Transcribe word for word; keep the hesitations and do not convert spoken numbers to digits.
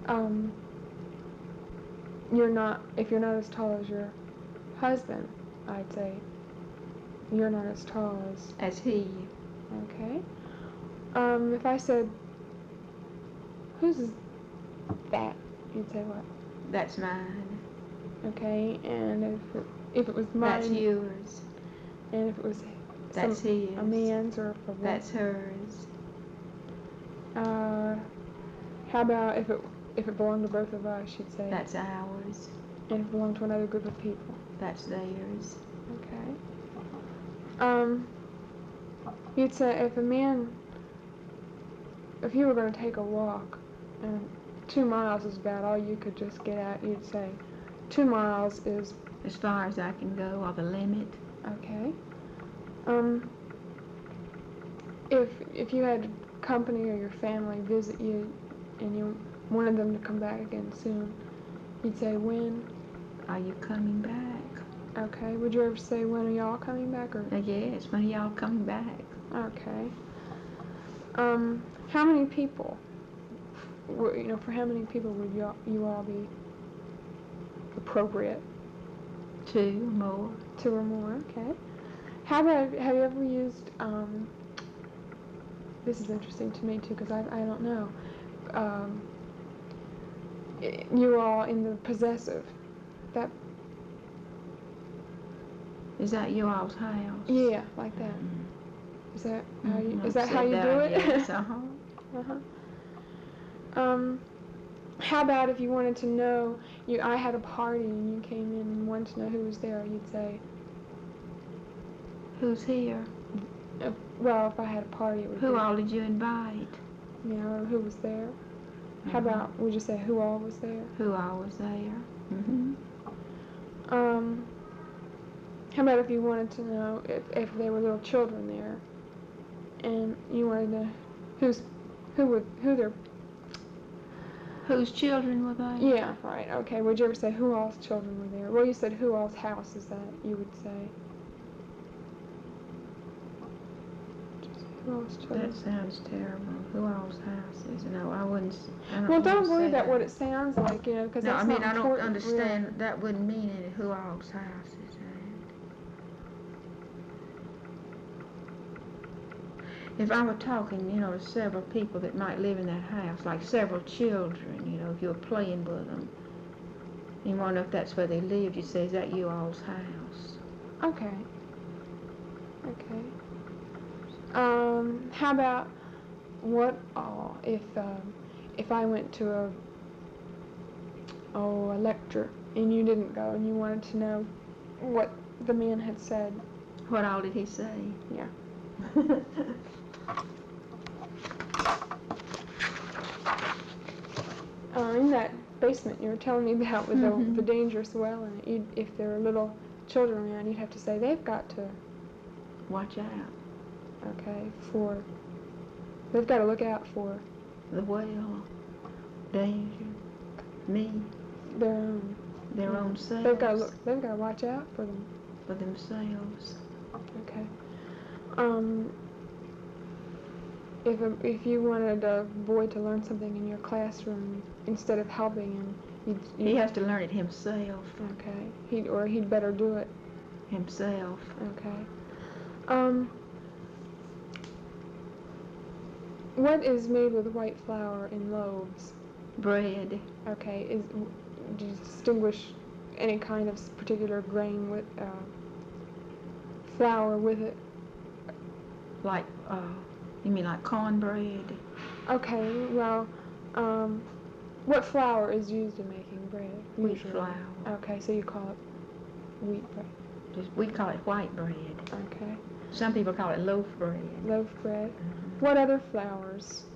um, you're not, if you're not as tall as your husband, I'd say you're not as tall as... As he. Okay. Um, if I said, whose is that? You'd say what? That's mine. Okay, and if it, if it was mine... That's yours. And if it was That's some, his. a man's or a That's hers. Uh, how about if it if it belonged to both of us, you'd say... That's ours. And if it belonged to another group of people? That's theirs. Okay. Um, you'd say if a man, if you were going to take a walk, and two miles is about all you could just get at, you'd say two miles is... As far as I can go, or the limit. Okay. Um, if if you had company or your family visit you, and you wanted them to come back again soon, you'd say when? Are you coming back? Okay. Would you ever say when are y'all coming back, or? Uh, yes, when are y'all coming back? Okay. Um, how many people? Were, you know, for how many people would y'all you all be appropriate? Two or more. Two or more. Okay. How about, have you ever used, um, this is interesting to me too, because I, I don't know, um, you all in the possessive, that... Is that you all's house? Yeah, like that. Is that how you, Mm-hmm. is that how you do it? Yes, uh-huh. Uh-huh. Um, how about if you wanted to know, you, I had a party and you came in and wanted to know who was there, you'd say... Who's here? Uh, well, if I had a party, it would Who be... all did you invite? You know, or who was there. Mm-hmm. How about, would you say who all was there? Who all was there? Mm-hmm. Um, how about if you wanted to know if, if there were little children there, and you wanted to, who's, who would, who their... Whose children were they? Yeah, right, okay. Would you ever say who all's children were there? Well, you said who all's house is that, you would say. Who all's children? That sounds terrible. Who all's house is? No, I wouldn't. I don't well, don't worry about what it sounds like, you know, because no, that's I mean, not I don't important, understand. really. That wouldn't mean any. Who all's house is that? If I were talking, you know, to several people that might live in that house, like several children, you know, if you were playing with them, you want to know if that's where they lived, you'd say, is that you all's house? Okay. Okay. Um, how about what all, if, um, if I went to a, oh, a lecture, and you didn't go, and you wanted to know what the man had said? What all did he say? Yeah. Uh, in that basement you were telling me about with mm-hmm. the, the dangerous well in it, you'd, if there were little children around, you'd have to say they've got to watch out. Okay, for they've got to look out for the well, danger, me, their own, their yeah. own selves. They've got to look. They've got to watch out for them. For themselves. Okay. Um. If a, if you wanted a boy to learn something in your classroom, instead of helping him, you'd, you'd he has to learn it himself. Okay. He or he'd better do it himself. Okay. Um. What is made with white flour in loaves? Bread. Okay. Is do you distinguish any kind of particular grain with uh, flour with it? Like, uh, you mean like cornbread? Okay. Well, um, what flour is used in making bread? Wheat usually? flour. Okay. So you call it wheat bread. Just, we call it white bread. Okay. Some people call it loaf bread. Loaf bread. Mm-hmm. What other flours